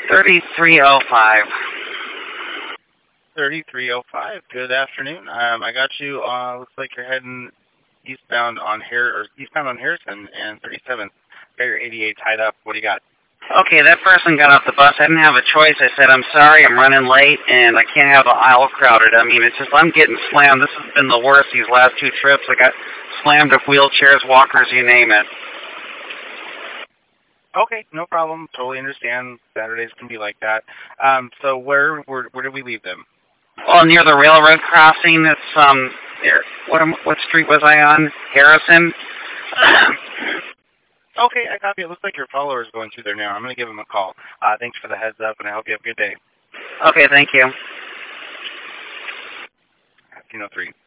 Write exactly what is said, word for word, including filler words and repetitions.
thirty-three oh five. thirty-three oh five. Good afternoon. Um, I got you. Uh, looks like you're heading eastbound on Har or eastbound on Harrison and thirty-seventh. Got your eighty-eight tied up. What do you got? Okay, that person got off the bus. I didn't have a choice. I said, I'm sorry, I'm running late, and I can't have the aisle crowded. I mean, it's just, I'm getting slammed. This has been the worst these last two trips. I got slammed with wheelchairs, walkers, you name it. Okay, no problem. Totally understand. Saturdays can be like that. Um, so where, where where did we leave them? Well, near the railroad crossing. It's, um, there. What, am, what street was I on? Harrison? Okay, I copy. It looks like your follower is going through there now. I'm going to give him a call. Uh, thanks for the heads up, and I hope you have a good day. Okay, thank you. fifteen oh three.